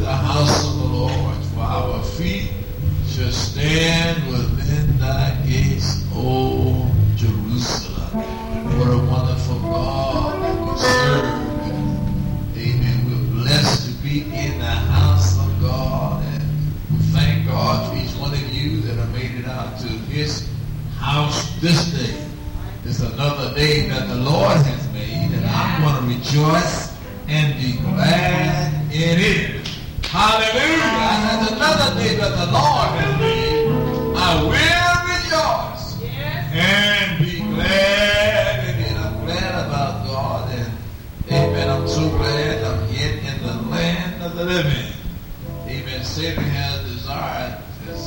the house of the Lord, for our feet shall stand within thy gates, O Jerusalem. What a wonderful God that we serve. Amen. We're blessed to be in the house of God, and we thank God for each one of you that have made it out to his house this day. It's another day that the Lord has made, and I'm going to rejoice and be glad in it. Hallelujah. It's another day that the Lord has made. I will rejoice and be glad in it. I'm glad about God, and amen. I'm so glad I'm yet in the land of the living. Amen. Satan has desired, as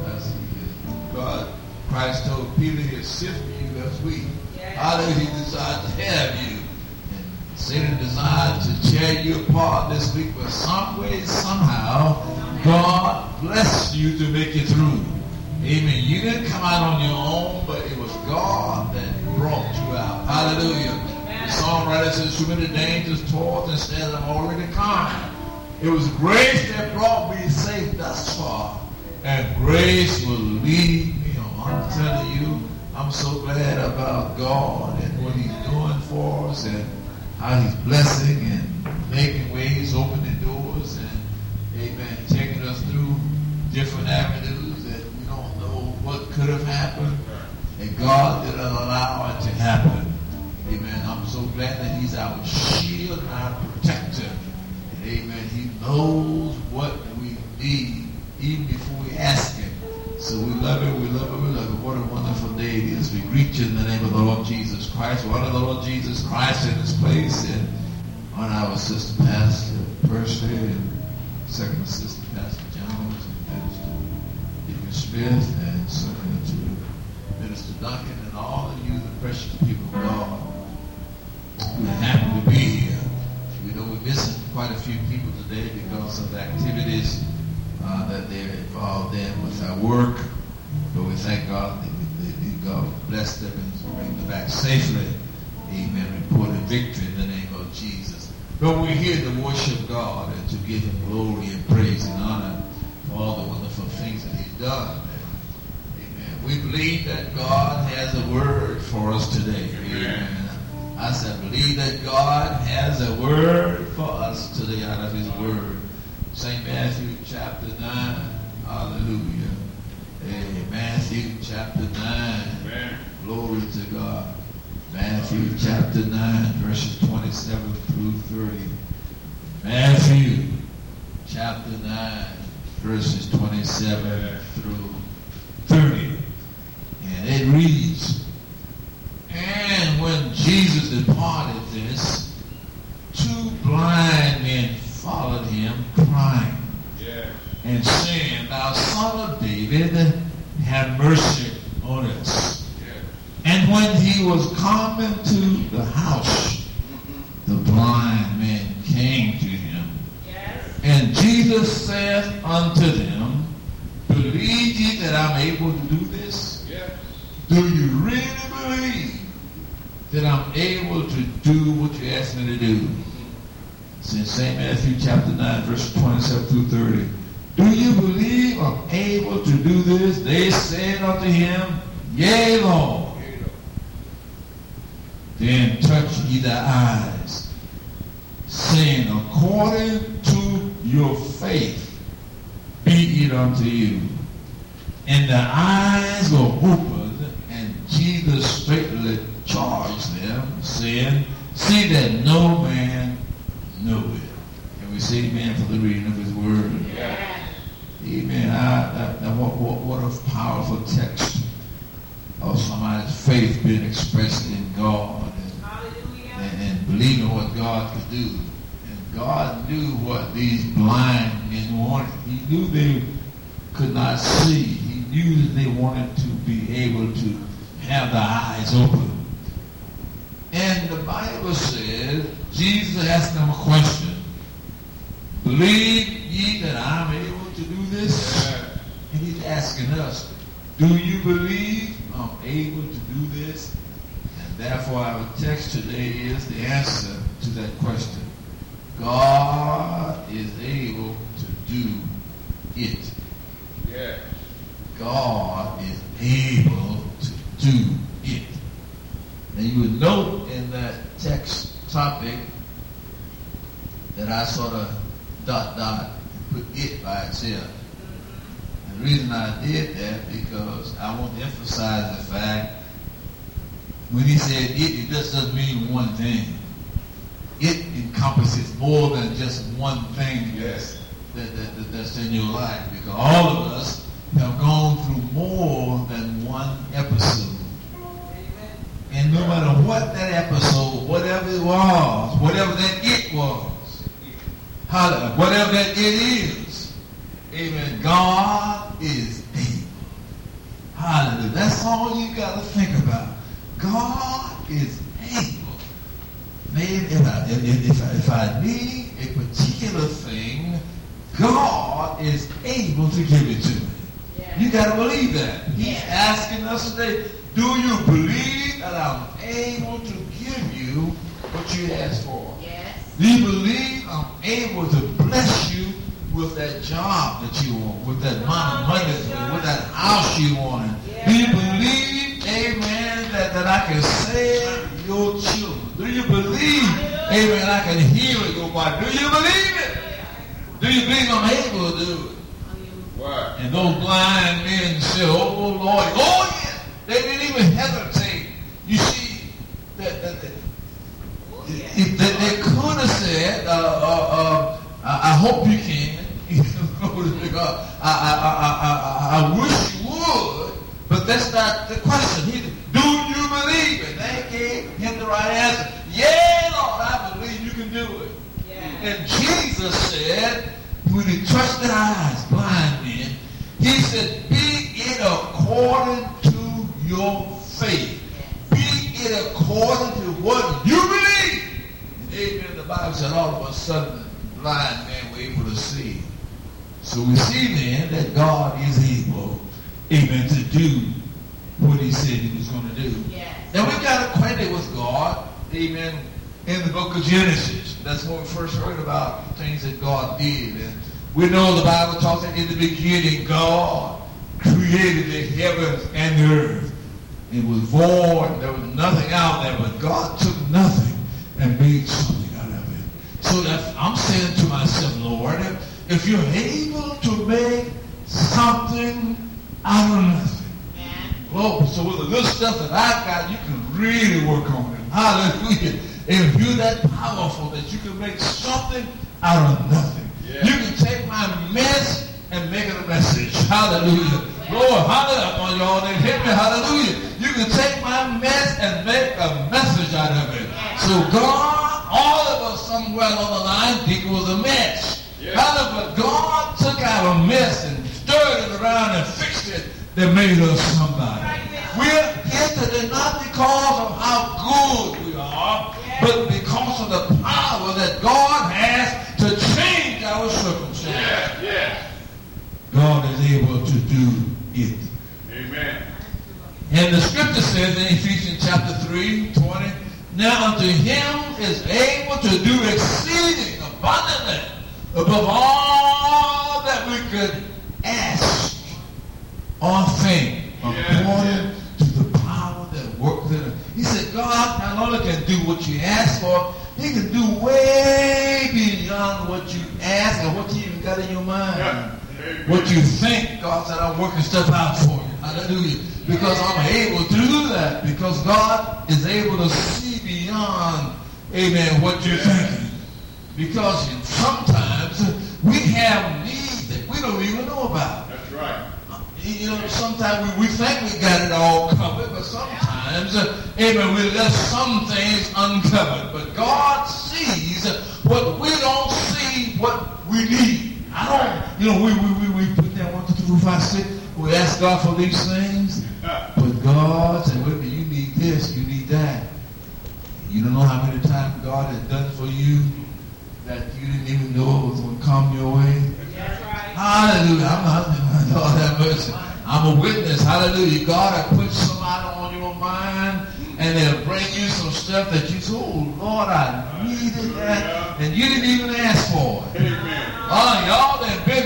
God, Christ told Peter, he'll sift you as wheat. Hallelujah. He desired to have you. And Satan desired to tear you apart this week, but some way, somehow, God blessed you to make it through. Amen. You didn't come out on your own, but it was God that brought you out. Hallelujah. The songwriter says, too many dangers, toils, and snares I've already come. It was grace that brought me safe thus far, and grace will lead me on. I'm telling you, I'm so glad about God and what he's doing for us, and how he's blessing and making ways, opening doors, and amen, taking us through different avenues that we don't know what could have happened, and God didn't allow it to happen. Amen. I'm so glad that he's our shield and our protector. And amen. He knows what we need even before we ask him. So we love it, we love it, we love it. What a wonderful day it is. We greet you in the name of the Lord Jesus Christ. We honor the Lord Jesus Christ in this place, and honor our sister Pastor Percy, and second assistant Pastor Jones, and Minister Deacon Smith, and certainly to Minister Duncan, and all of you, the precious people of God. We're happy to be here. We know we're missing quite a few people today because of the activities that they're involved in with our work. But we thank God that God bless them and bring them back safely. Amen. Reporting victory in the name of Jesus. But we're here to worship God and to give him glory and praise and honor for all the wonderful things that he's done. Amen. We believe that God has a word for us today. Amen. I said, believe that God has a word for us today out of his word. St. Matthew chapter 9. Hallelujah. Hey, Matthew chapter 9. Amen. Glory to God. Matthew chapter 9, verses 27 through 30. Matthew chapter 9, verses 27 through 30. And it reads, and when Jesus departed this, two blind men followed him, crying, and saying, thou son of David, have mercy on us. And when he was come into the house, the blind men came to him. And Jesus said unto them, believe ye that I'm able to do this? Do you really believe that I'm able to do what you asked me to do? It's in St. Matthew chapter 9, verse 27 through 30. Do you believe I'm able to do this? They said unto him, yea, Lord. Then touch ye their eyes, saying, according to your faith be it unto you. And their eyes were opened, and Jesus straightly charged them, saying, see that no man know it. And we say amen for the reading of his word. Yeah. Amen. What a powerful text of somebody's faith being expressed in God and believing what God could do. And God knew what these blind men wanted. He knew they could not see. He knew that they wanted to be able to have their eyes open. And the Bible says, Jesus asked them a question. Believe ye that I'm able to do this? And he's asking us, do you believe I'm able to do this? And therefore our text today is the answer to that question. God is able to do it. Yes. God is able to do it. And you would note in that text topic that I sort of put it by itself. And the reason I did that because I want to emphasize the fact when he said it just doesn't mean one thing. It encompasses more than just one thing Yes. that's in your life. Because all of us have gone through more than one episode. And no matter what that episode, whatever it was, whatever that it was, whatever that it is, amen, God is able. Hallelujah. That's all you got to think about. God is able. Maybe if I need a particular thing, God is able to give it to me. Yeah. You got to believe that. He's asking us today, do you believe that I'm able to give you what you asked for? Yes. Do you believe I'm able to bless you with that job that you want, with that money, with that house you want? Yeah. Do you believe, amen, that I can save your children? Do you believe, amen, I can heal your body? Do you believe it? Do you believe I'm able to do it? What? And those blind men said, oh, Lord, oh, yeah. They didn't even hesitate. You see, they could have said, I hope you can. I wish you would, but that's not the question. Do you believe it? They gave him the right answer. Yeah, Lord, I believe you can do it. Yeah. And Jesus said, when he touched their eyes, blind men, he said, be it according to your faith. Be it according to what you believe. And amen, the Bible said all of a sudden the blind man were able to see. So we see then that God is able, amen, to do what he said he was going to do. Yes. And we got acquainted with God, amen, in the book of Genesis. That's when we first heard about the things that God did. And we know the Bible talks that in the beginning God created the heavens and the earth. It was void. There was nothing out there, but God took nothing and made something out of it. So that I'm saying to myself, Lord, if you're able to make something out of nothing, well, so with the little stuff that I've got, you can really work on it. Hallelujah. If you're that powerful that you can make something out of nothing. Yeah. You can take my mess and make it a message. Hallelujah. Lord, hallelujah. Y'all didn't hit me. Hallelujah. You can take my mess and make a message out of it. So God, all of us somewhere along the line think it was a mess. Yeah. Hallelujah. But God took out a mess and stirred it around and fixed it that made us somebody. We're here today not because of how good we are, but because of the power that God has to change our circumstances. Yeah. God is able to do it. Amen. And the scripture says in Ephesians chapter 3:20, now unto him is able to do exceeding abundantly above all that we could ask or think, according to the power that works in us. He said, God not only can do what you ask for, he can do way beyond what you ask or what you even got in your mind. Yeah. What you think, God said, I'm working stuff out for you. Hallelujah. Because I'm able to do that. Because God is able to see beyond, amen, what you're thinking. Because sometimes we have needs that we don't even know about. That's right. You know, sometimes we think we got it all covered, but sometimes, amen, we left some things uncovered. But God sees what we don't see, what we need. We put that 1, 2, 3, 4, 5, 6. We ask God for these things, but God said, wait a minute, you need this, you need that. You don't know how many times God has done for you that you didn't even know it was going to come your way. That's right. Hallelujah. Lord have mercy. I'm a witness. Hallelujah. God has put somebody on your mind, and they'll bring you some stuff that you say, oh, Lord, I needed that, and you didn't even ask for it. Amen. Y'all have been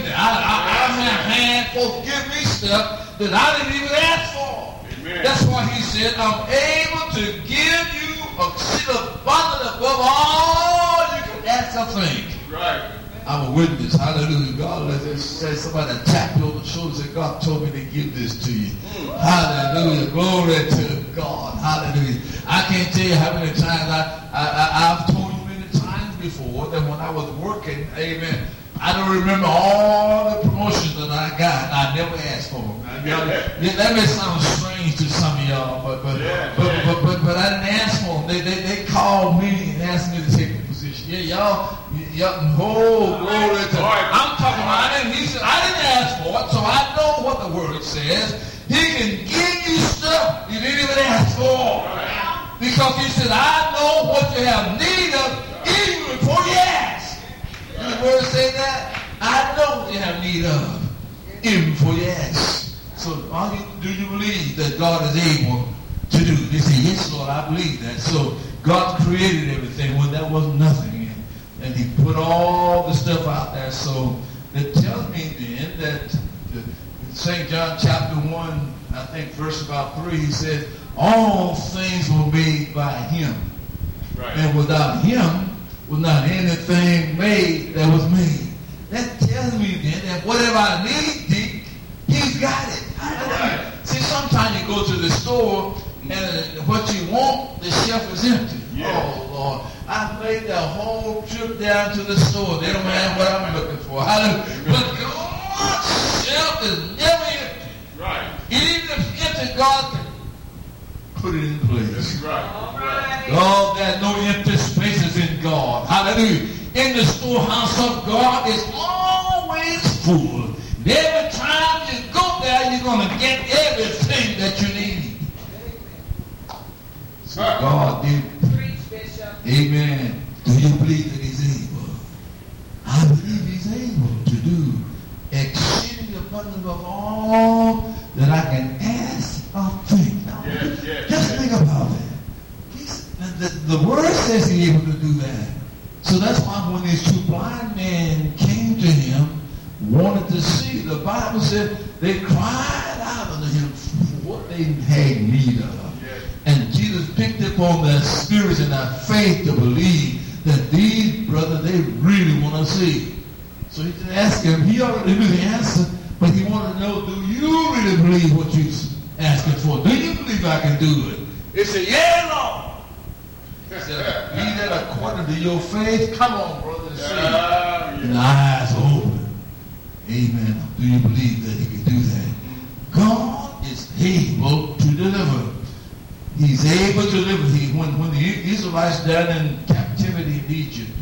had folks give me stuff that I didn't even ask for. Amen. That's why he said, I'm able to give you exceeding abundant above all you can ask or think. Right. I'm a witness. Hallelujah. God, let us say somebody tapped you on the shoulder and said, God told me to give this to you. Hallelujah. Glory to God. Hallelujah. I can't tell you how many times I've told you many times before that when I was working, amen, I don't remember all the promotions that I got. I never asked for them. That may sound strange to some of y'all, but I didn't ask for them. They called me and asked me to take the position. Yeah, y'all, glory to God. I'm talking about, he said, I didn't ask for it, so I know what the word says. He can give you stuff you didn't even ask for. Because he said, I know what you have need of even before you ask. Did the word say that? I know what you have need of even before you ask. So do you believe that God is able to do? They say, yes, Lord, I believe that. So God created everything when there was nothing. And he put all the stuff out there. So it tells me then that St. John chapter 1, I think verse about 3, he says, all things were made by him. Right. And without him was not anything made that was made. That tells me then that whatever I need, he's got it. Right. See, sometimes you go to the store and what you want, the shelf is empty. Yeah. Oh, Lord. I made the whole trip down to the store. They don't have what I'm looking for. Hallelujah. But God's shelf is never empty. Right. Even if empty, God can put it in place. That's right. All right. God, there's no empty spaces in God. Hallelujah. In the storehouse of God is always full. And every time you go there, you're going to get everything that you need. So God did. Amen. Do you believe that he's able? I believe he's able to do exceeding abundant of all that I can ask or think. Now, just think about it. The word says he's able to do that. So that's why when these two blind men came to him, wanted to see, the Bible said they cried out unto him for what they had need of. And Jesus picked up on their spirits and their faith to believe that these brothers, they really want to see. So he didn't ask him. He already knew the answer, but he wanted to know, do you really believe what you're asking for? Do you believe I can do it? He said, yeah, Lord. He said, be that according to your faith. Come on, brother, and see. And the eyes are open. Amen. Do you believe that he can do that? God is able to deliver. He's able to deliver. When the Israelites died in captivity in Egypt,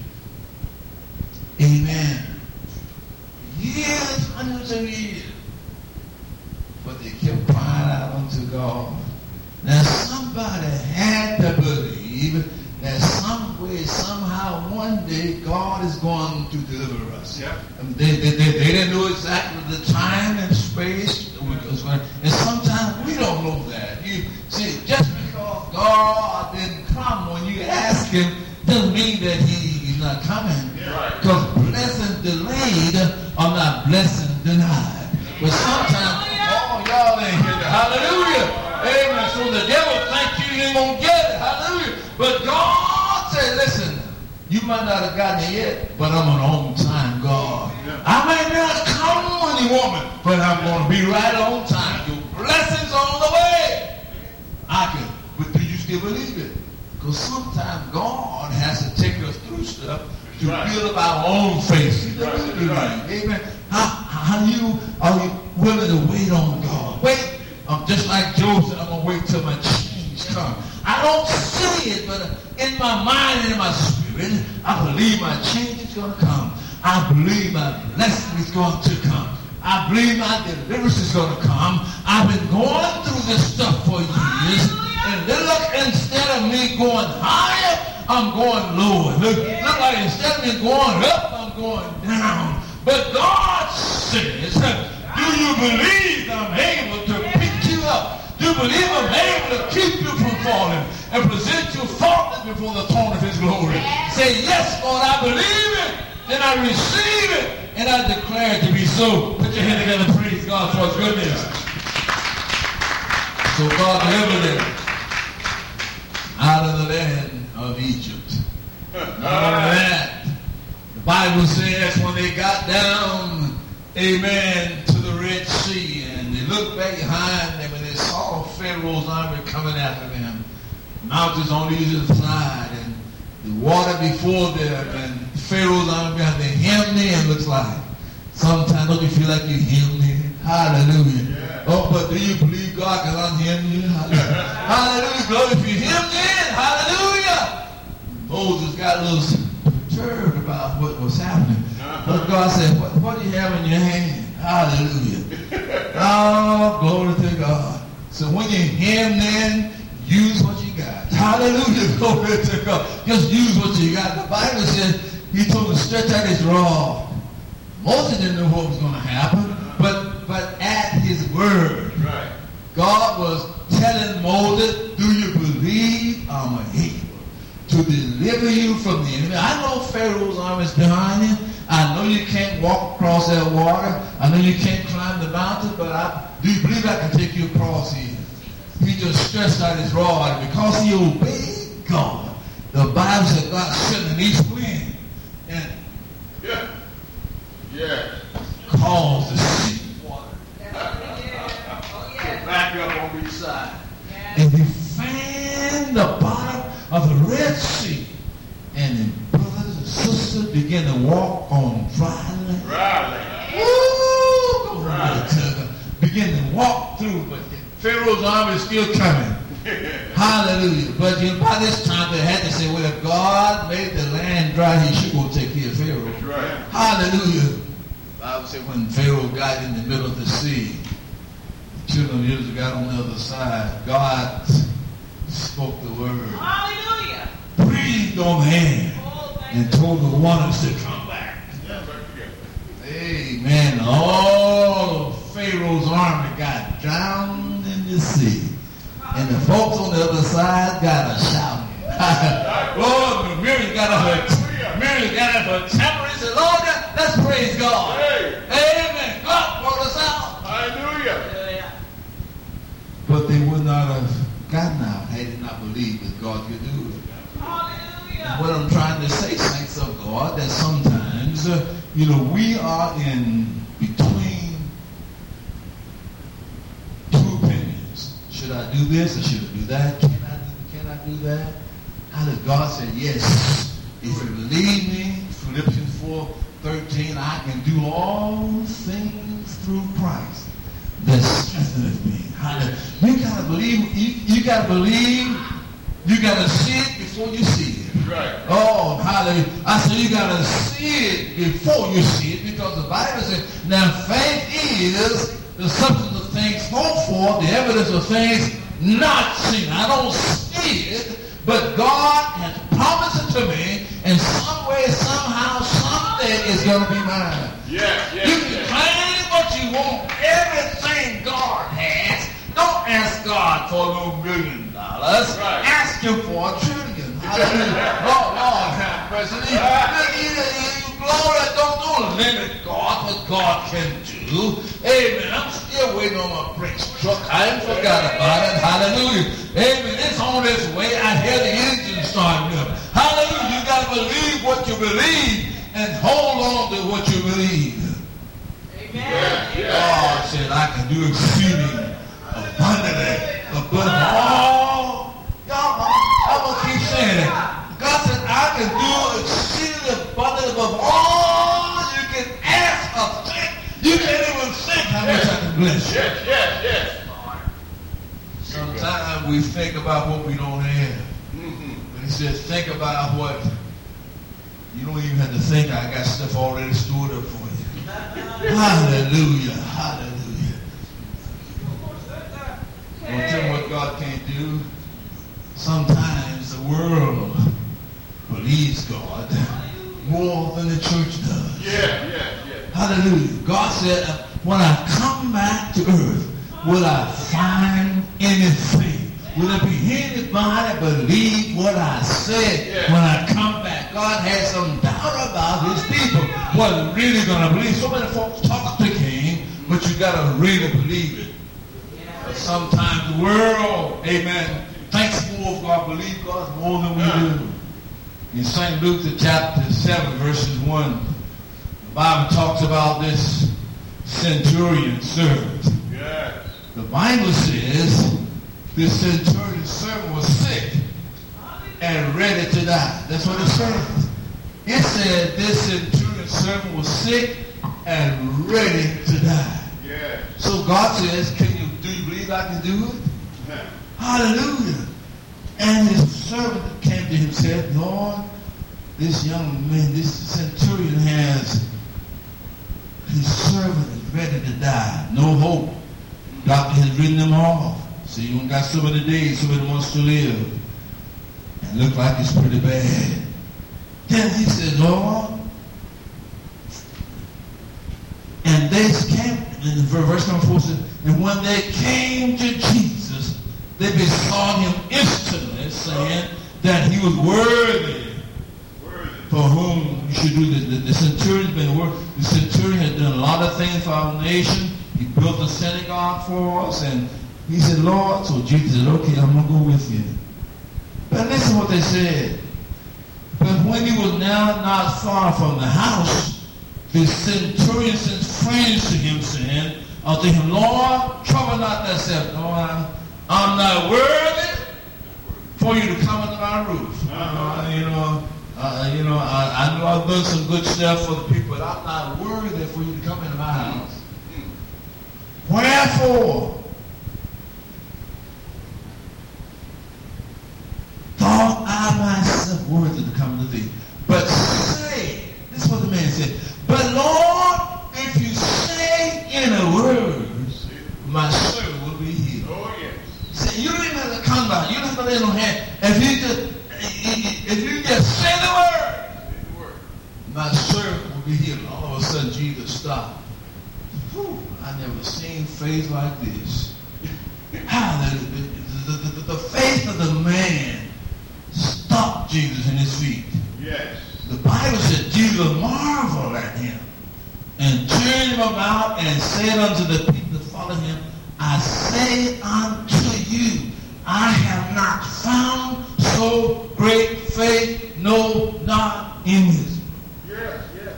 amen, years, hundreds of years, but they kept crying out unto God. Now somebody had to believe that some way, somehow, one day, God is going to deliver us. Yeah. They didn't know exactly the time and space. And sometimes we don't know that. You see, just because God didn't come when you ask him doesn't mean that he's not coming. Because blessings delayed are not blessings denied. But sometimes, y'all ain't here. Hallelujah. Amen. So the devil thinks you ain't going to get it. Hallelujah. But God said, listen, you might not have gotten it yet, but I'm an on-time God. I may not come when you want me, but I'm going to be right on time. Your blessings on the way. But do you still believe it? Because sometimes God has to take us through stuff to build up our own faith. Amen. Are you willing to wait on God? Wait. Just like Job said, I'm going to wait till my change comes. I don't see it, but in my mind and in my spirit, I believe my change is going to come. I believe my blessing is going to come. I believe my deliverance is going to come. I've been going through this stuff for years. And look, instead of me going higher, I'm going lower. Look like instead of me going up, I'm going down. But God says, do you believe I'm able to pick you up? Do you believe I'm able to keep you from falling and present you faultless before the throne of his glory? Say, yes, Lord, I believe it. Then I receive it. And I declare it to be so. Put your hand together and praise God for his goodness. So God delivered them out of the land of Egypt. Not only that, the Bible says when they got down, amen, to the Red Sea, and they looked back behind them and they saw Pharaoh's army coming after them. Mountains on either side and the water before them and Pharaoh's army behind them. Hemmed in, looks like. Sometimes don't you feel like you're hemmed in? Hallelujah. Yeah. Oh, but do you believe God can unhem you? Hallelujah. Hallelujah. Glory if you're hemmed in. Hallelujah. Moses got a little perturbed about what was happening. But God said, what do you have in your hand? Hallelujah. Oh, glory to God. So when you're hemmed in, use what you got. Hallelujah. Glory to God. Just use what you got. The Bible says he told him to stretch out his rod. Moses didn't know what was going to happen, but at his word, right. God was telling Moses, do you believe I'm able to deliver you from the enemy? I know Pharaoh's army is behind you. I know you can't walk across that water. I know you can't climb the mountain, but do you believe I can take you across here? He just stretched out his rod. Because he obeyed God, the Bible said God sent an east wind and caused the sea water to back up on each side. And he fanned the bottom of the Red Sea. And the brothers and sisters began to walk on dry land. Woo! Right. Begin to walk through, but Pharaoh's army is still coming. Hallelujah. But by this time they had to say, well, if God made the land dry, he should go take care of Pharaoh. That's right. Hallelujah. The Bible said when Pharaoh got in the middle of the sea, the children of Israel got on the other side. God spoke the word. Hallelujah. Breathed on the air and told the waters to come back. Amen. All of Pharaoh's army got drowned in the sea. And the folks on the other side got a shouting. Oh, Mary got up her temper and said, Lord, let's praise God. Hey. Amen. God brought us out. Hallelujah. But they would not have gotten out had they not believed that God could do it. Hallelujah. What I'm trying to say, saints of God, that sometimes, we are in between two opinions. Should I do this or should I do that? Can I do that? How does God say, yes, if you believe me, Philippians 4:13, I can do all things through Christ that strengtheneth me. You gotta believe, you gotta believe, you gotta see it before you see it. Right. Oh, hallelujah. I said you gotta see it before you see it, because the Bible says, now faith is the substance of things hoped for, the evidence of things not seen. I don't see it, but God has promised it to me, and some way, somehow, someday it's going to be mine. Yes. You can claim what you want, everything God has. Don't ask God for no $1 million. Right. Ask him for $1 trillion. Hallelujah. Lord have mercy. Glory, don't limit God what God can do. Amen. I'm still waiting on my brakes truck. I ain't forgot about it. Hallelujah. Amen. It's on its way. I hear the engine starting up. Hallelujah. You got to believe what you believe and hold on to what you believe. Amen. God said, I can do exceeding abundantly above all. Y'all, I'm going to keep saying it. God said, I can do exceeding abundantly above all you can ask or think. You can't even think how much I can bless you. Yes. Sometimes we think about what we don't have. But he says, think about what you don't even have to think. I got stuff already stored up for you. Hallelujah. Don't tell me what God can't do. Sometimes the world believes God more than the church does. Yeah. Hallelujah. God said, when I come back to earth, will I find anything? Will there be anybody believe what I said when I come back? God had some doubt about his people. wasn't really going to believe. So many folks talk the king, but you got to really believe it. But sometimes the world, amen, thinks more of God, believe God more than we do. In St. Luke, the chapter 7, verses 1, the Bible talks about this centurion servant. Yes. The Bible says this centurion servant was sick and ready to die. That's what it says. It said this centurion servant was sick and ready to die. Yes. So God says, do you believe I can do it? Yeah. Hallelujah. And his servant came to him and said, Lord, this young man, this centurion his servant is ready to die. No hope. Doctor has written them off. So you only got so many days, so many months to live. And look like it's pretty bad. Then he said, Lord, and they came, in verse number 4 says, and when they came to Jesus, they besought him instantly, saying that he was worthy for whom you should do this. The centurion's been working. The centurion has done a lot of things for our nation. He built a synagogue for us, and he said, Lord, so Jesus said, okay, I'm going to go with you. But listen what they said. But when he was now not far from the house, the centurion sent friends to him, saying unto him, Lord, trouble not thyself. Lord, I'm not worthy for you to come under my roof. I know I've done some good stuff for the people, but I'm not worthy for you to come into my house. Wherefore, thought I myself worthy to come to thee. But say, this is what the man said, but Lord, if you say in a word, my servant will be healed. Oh, yes. See, you don't even have to come by. You don't have to lay no hand. If you just say the word, my servant will be healed. All of a sudden, Jesus stopped. Whew, I never seen faith like this. The faith of the man stopped Jesus in his feet. Yes. The Bible said Jesus marveled at him and turned him about and said unto the people that followed him, I say unto you, I have not found so great faith, no, not in his. Yes, yes.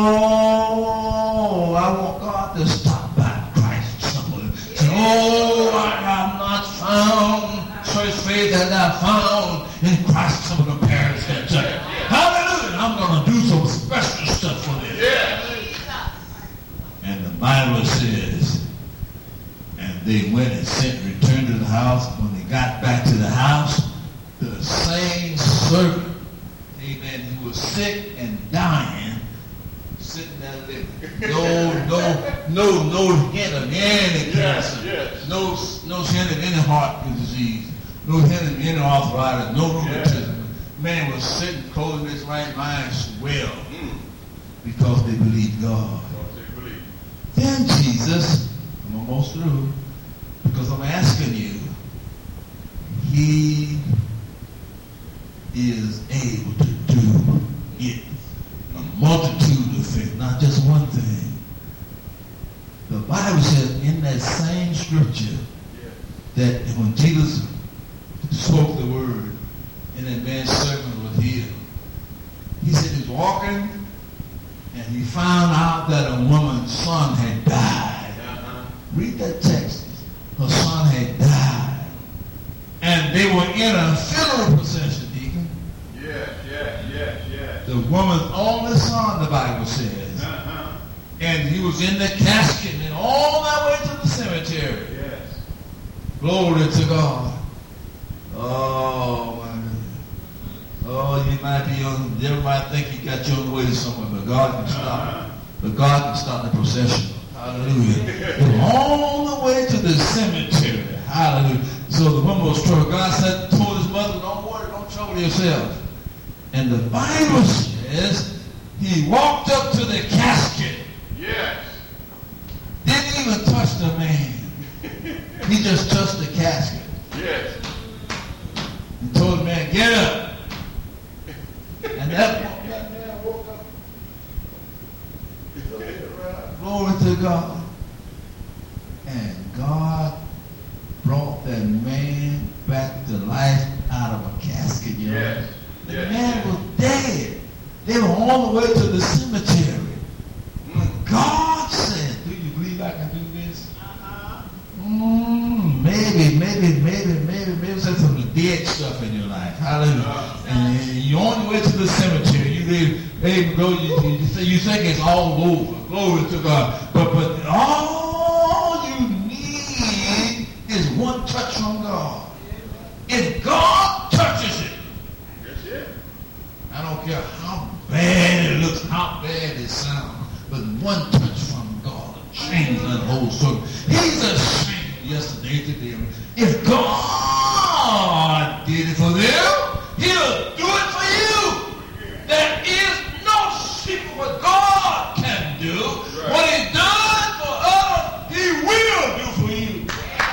Oh, I want God to stop by Christ. Someone say, oh, I have not found such faith that I found in Christ. Some of the parents said, hallelujah, I'm going to do some special stuff for them. Yes. And the Bible says, and they went and returned to the house. When they got back to the house, the same servant, amen, who was sick and dying, sitting there living. No hint of any cancer. Yes. No hint of any heart disease. No hint of any arthritis. No rheumatism. Man was sitting closing his right mind well because they believed God. Then Jesus, I'm almost through, because I'm asking you, he is able to do it. A multitude of things, not just one thing. The Bible says in that same scripture that when Jesus spoke the word and that man's servant was healed, he said he was walking and he found out that a woman's son had died. Read that text. Her son had died. And they were in a funeral procession, Deacon. Yes. The woman's only son, the Bible says. And he was in the casket and all that way to the cemetery. Yes. Glory to God. Oh, my goodness. Oh, you might be on, everybody think you got you on the way to somewhere, but God can stop it. But God can stop the procession. Hallelujah. All the way to the cemetery. Hallelujah. So the woman was troubled. God told his mother, don't worry, don't trouble yourself. And the Bible says he walked up to the casket. Yes. Didn't even touch the man. He just touched the casket. Yes. He told the man, get up. And that man woke up. Glory to God. And God brought that man back to life out of a casket, you know. Yes. The Yes. man was dead. They were on the way to the cemetery. But God said, do you believe I can do this? Maybe there's some dead stuff in your life. Hallelujah. And you're on your way to the cemetery. You think it's all over. Glory to God. But all you need is one touch from God. If God touches it, That's it. I don't care how bad it looks, how bad it sounds, but one touch from God will change that whole story. He's the same yesterday, today. If God did it for them, He'll do it for you. There is no secret what God can do. What He does for others, He will do for you.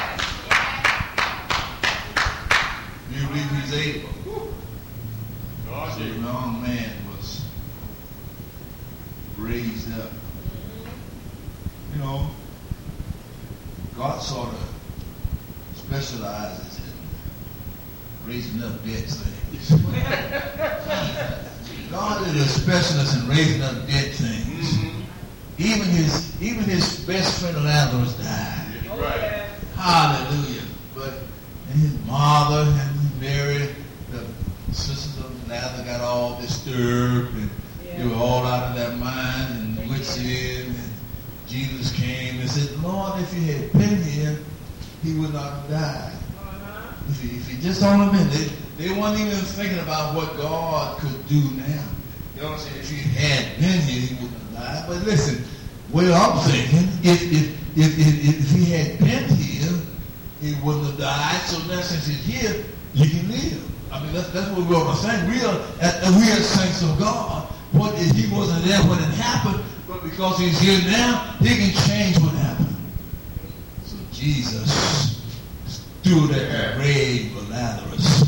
You believe He's able? God So the did. young man was raised up. You know, God sort of specializes in raising up dead things. God is a specialist in raising up dead things. Even his best friend Lazarus died. That's right. Hallelujah. But his mother and Mary, the sisters of Lazarus, got all disturbed and they were all out of their mind and witches. And Jesus came and said, Lord, if he had been here, he would not have died. If he just only been, they weren't even thinking about what God could do now. You know what I'm saying? If he had been here, he wouldn't have died. But listen, well, I'm thinking, if he had been here, he wouldn't have died. So now since he's here, he can live. I mean, that's what we ought to think. We are saints of God. What if he wasn't there when it happened, but because he's here now, he can change what happened. So Jesus stood at the grave of Lazarus.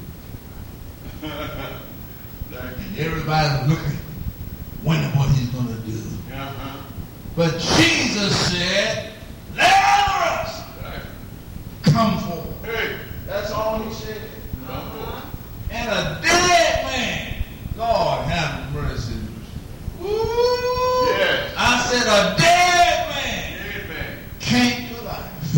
And everybody was looking, wondering what he's going to do. But Jesus said, Lazarus, come forth. Hey, That's all he said. come forth. And a dead man, God have mercy. Woo! Yes. I said a dead man Amen. came to life.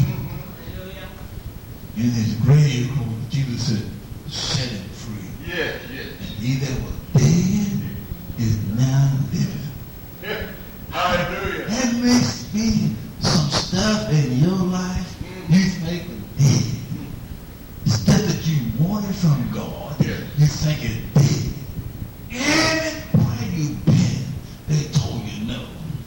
In his grave, Jesus said, set him free. Yes, yes. And he that was dead is now living. Hallelujah. That makes be some stuff in your life you think is dead. Stuff that you wanted from God, you think is dead. Everywhere you've been, they told you no.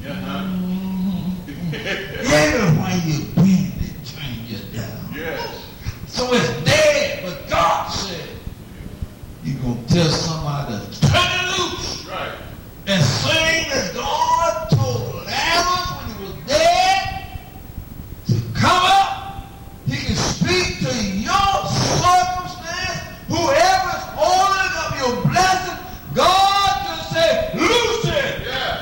Everywhere you've been, they turned you down. Yes. So it's dead, but God said, you're going to tell somebody to turn it loose. Right. And sing as God told Lazarus when he was dead to come up. He can speak to your circumstance. Whoever's holding up your blessing, God can say, loose it. Yes.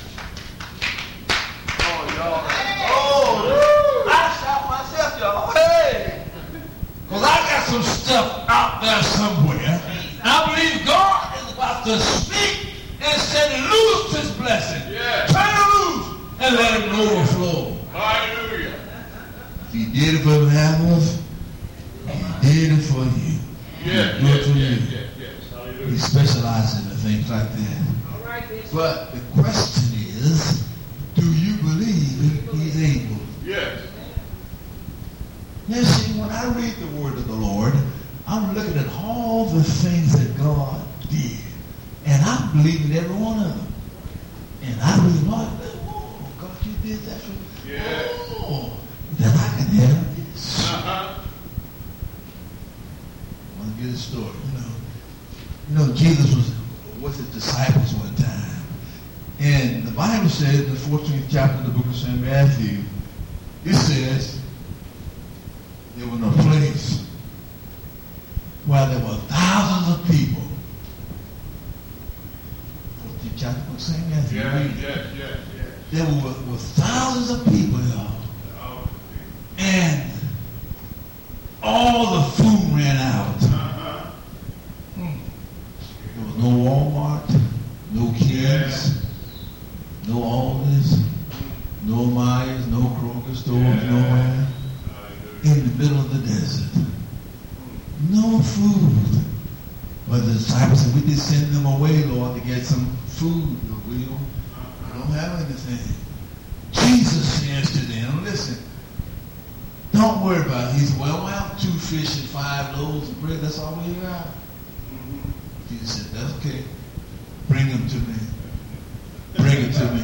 Oh, y'all. I shot myself, y'all. Hey! Because I got some stuff out there somewhere. I believe God is about to speak and said, loose this blessing. Yes. Turn it loose and let it overflow. Hallelujah. If he did it for Lazarus, he did it for you. Yes, He did it yes, for yes, you. yes, yes. He Hallelujah. specializes in things like that. But the question is, do you believe he's able? Yes. Now see, when I read the word of the Lord, I'm looking at all the things that God did. And I believe in every one of them. And I believe, Lord, oh, God, you did that for me. Yes. Oh, then I can have this. Uh-huh. I want to get a story, You know, Jesus was with his disciples one time. And the Bible says in the 14th chapter of the book of St. Matthew, it says, there was a place where there were thousands of people. 14th chapter of St. Matthew. Yes, read it. yes, yes, yes. there were thousands of people, y'all. And all the food ran out. There was no Walmart, no King's, no Aldi's, no Myers, no Kroger stores, nowhere. In the middle of the desert. No food. But the disciples said, we did send them away, Lord, to get some food. We don't have anything. Jesus says to them, listen, don't worry about it. He said, well, we have 2 fish and 5 loaves of bread. That's all we got. Jesus said, that's okay. Bring them to me. Bring it to me.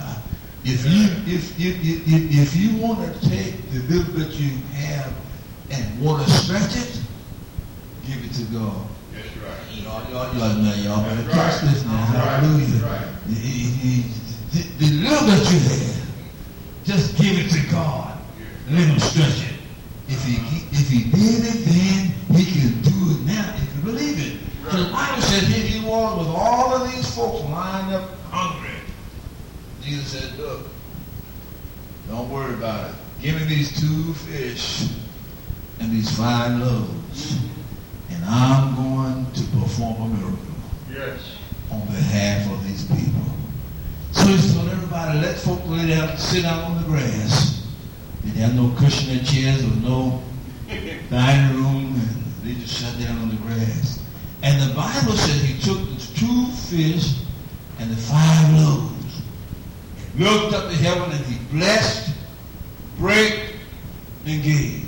If you want to take the little bit you have and want to stretch it, give it to God. That's right. Y'all better catch this now. Hallelujah. The little bit you have, just give it to God. Let him stretch it. If he did it, then he can do it now if you believe it. So the Bible says here he was with all of these folks lined up hungry. Jesus said, look, don't worry about it. Give me these 2 fish and these 5 loaves, and I'm going to perform a miracle on behalf of these people. So he told everybody, let folk lay down, sit down on the grass. They had no cushioned chairs or no dining room, and they just sat down on the grass. And the Bible said he took the 2 fish and the 5 loaves, and looked up to heaven, and he blessed, broke, and gave.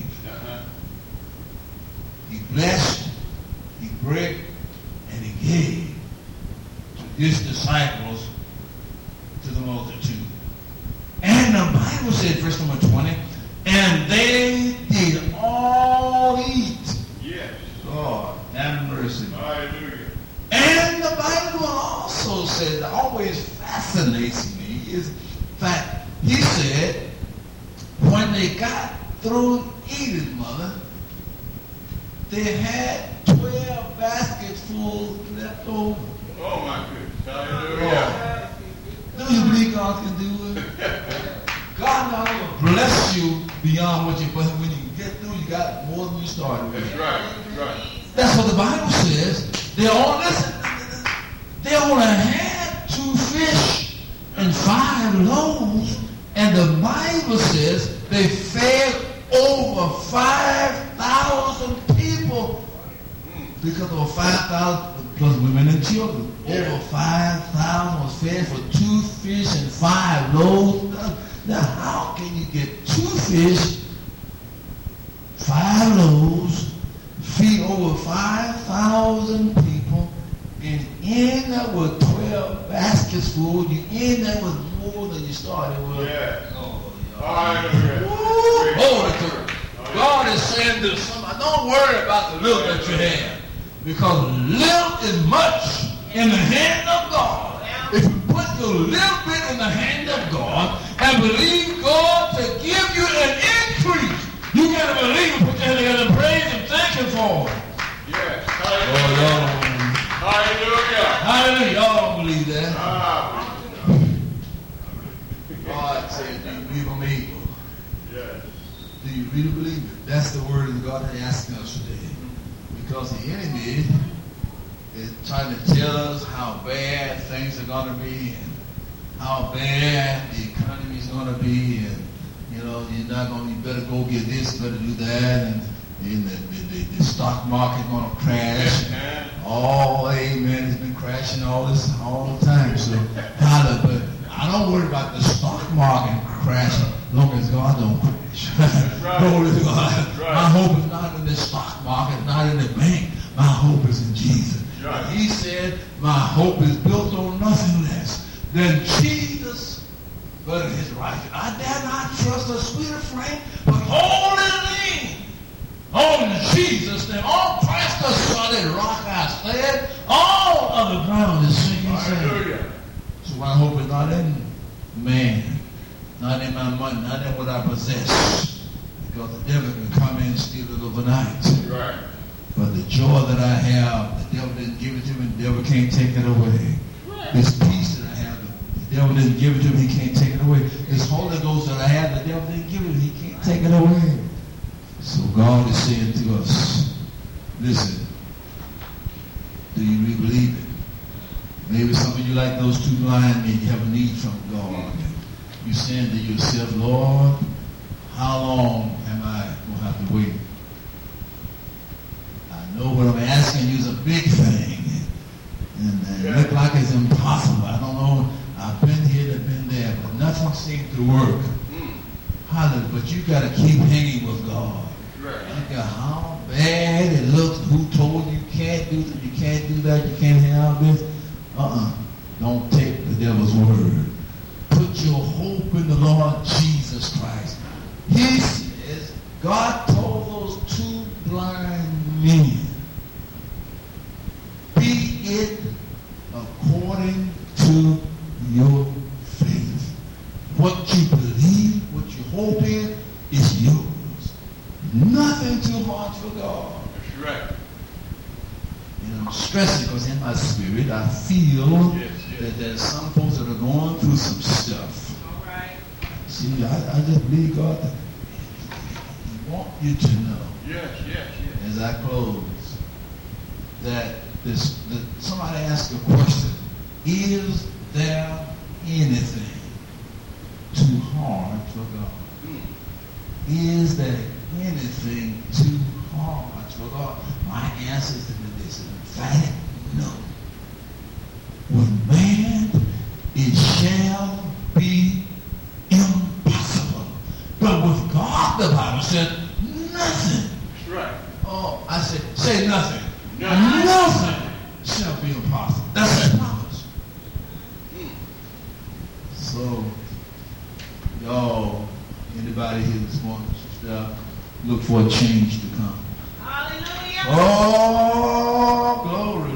He blessed, he broke, and he gave to his disciples, to the multitude. And the Bible said, verse number 20, and they did all eat. Yes. Lord, have mercy. Hallelujah. And the Bible also says, that always fascinates me, is that he said, when they got through eating, Mother, they had 12 baskets full left over. Oh, my goodness. Hallelujah. Do you believe God can do it? God not only bless you beyond what you, but when you get through, you got more than you started with. That's right. That's right. That's what the Bible says. They only had 2 fish and 5 loaves, and the Bible says they fed over 5,000 people, because there were 5,000 plus women and children. Over 5,000 was fed for 2 fish and 5 loaves. Now, how can you get 2 fish, 5 loaves, feed over 5,000 people, and in there with 12 baskets full? You in there with more than you started with. Yes. Oh, God is saying to somebody, don't worry about the little that you have, because little is much in the hand of God. If you put your little bit in the hand of God and believe God to give you an increase, you got to believe and put your hand together and praise and thank him for it. Yes. Hallelujah. Hallelujah. Y'all don't believe that. God said, do you believe I'm able? Yes. Do you really believe it? That's the word that God is asking us today. Because the enemy is trying to tell us how bad things are going to be, and how bad the economy is going to be, and you're not going to, you better go get this, better do that, and the stock market going to crash. Oh, amen, it's been crashing all the time. So, but I don't worry about the stock market crashing as long as God don't crash. Glory to God. My hope is not in the stock market, not in the bank. My hope is in Jesus. He said, my hope is built on nothing less than Jesus, but his righteousness. I dare not trust a sweeter frame, but wholly lean on Jesus' name. On Christ the solid rock I stand. All of the ground is sinking sand. So my hope is not in man, not in my money, not in what I possess, because the devil can come in and steal it overnight. Right. But the joy that I have, the devil didn't give it to me, the devil can't take it away. This peace that I have, the devil didn't give it to me, he can't take it away. it away. So God is saying to us, listen, do you really believe it? Maybe some of you, like those two blind men, you have a need from God. You're saying to yourself, Lord, how long am I going to have to wait? I know what I'm asking you is a big thing. And it look like it's impossible. I don't know. I've been here, I've been there, but nothing seems to work. Hallelujah. But you got to keep hanging with God. Right. I don't care how bad it looks. Who told you can't do this, you can't do that, you can't have this? Don't take the devil's word. Put your hope in the Lord Jesus Christ. He says, God told those two blind men, be it according to your faith. What you believe, what you hope in, is yours. Nothing too hard for God. That's right. And I'm stressing because in my spirit I feel that there's some folks that are going through some stuff. All right. See, I just believe God that He wants you to know, Yes. as I close, that somebody asked a question, is there anything too hard for God? Is there anything too hard for God? My answer is to this: emphatic no. With man, it shall be impossible. But with God, the Bible said, nothing. That's right. Oh, I said, say nothing. Nothing. Nothing shall be impossible. That's a promise. So, y'all, anybody here this morning, look for a change to come. Hallelujah. Oh, glory.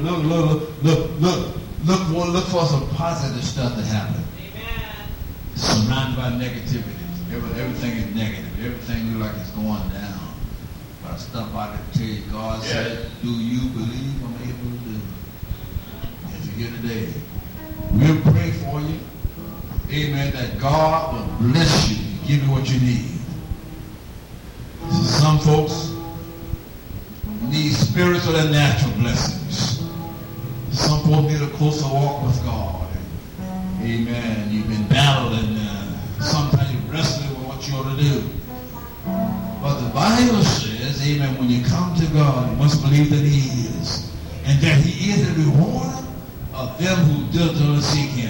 Look for some positive stuff to happen. Amen. Surrounded by negativity. Everything is negative. Everything looks like it's going down. But I stop by to tell you, God said, do you believe I'm able to do it? If you're here today, we'll pray for you. Amen. That God will bless you and give you what you need. So some folks need spiritual and natural blessings. Some folks need a closer walk with God. Amen. You've been battling. Sometimes you're wrestling with what you ought to do. But the Bible says, amen, when you come to God, you must believe that He is. And that He is a rewarder of them who diligently seek Him.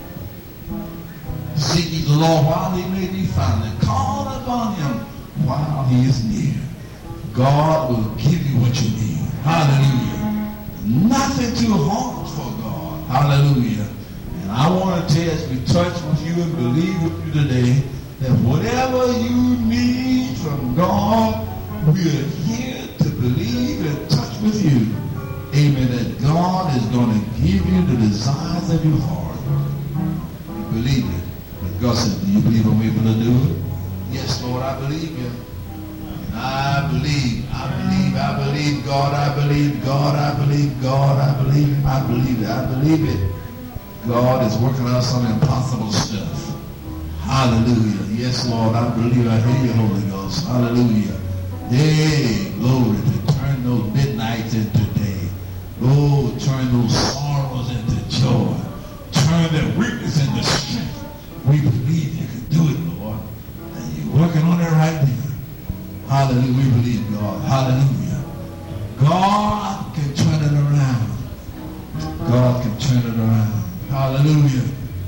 Seek ye the Lord while He may be found, and call upon Him while He is near. God will give you what you need. Hallelujah. Nothing too hard for God. Hallelujah. And I want to tell you, as we touch with you and believe with you today, that whatever you need from God, we are here to believe and touch with you. Amen. That God is going to give you the desires of your heart. You believe it. But God said, do you believe I'm able to do it? Yes, Lord, I believe you. And I believe, God, I believe, God, I believe, God, I believe, I believe it, I believe it. God is working out some impossible stuff. Hallelujah. Yes, Lord, I believe. I hear you, Holy Ghost. Hallelujah. Hey, glory, to turn those midnights into day. Oh, turn those sorrows into joy. Turn their weakness into strength. We believe you can do it, Lord. And you're working on it right now. Hallelujah. We believe, God. Hallelujah. God can turn it around. God can turn it around. Hallelujah.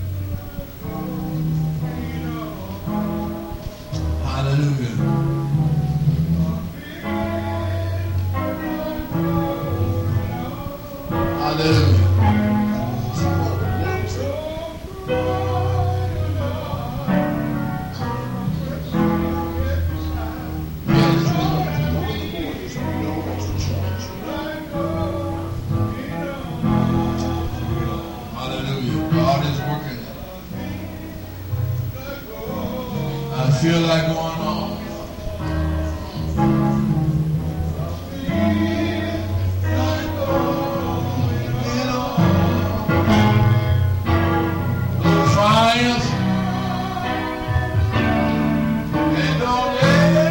Hallelujah. Hallelujah. Hallelujah. God is working. I feel like going on. Triumph and don't let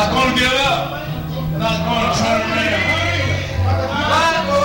not going to give up. Not going to turn around. Let go.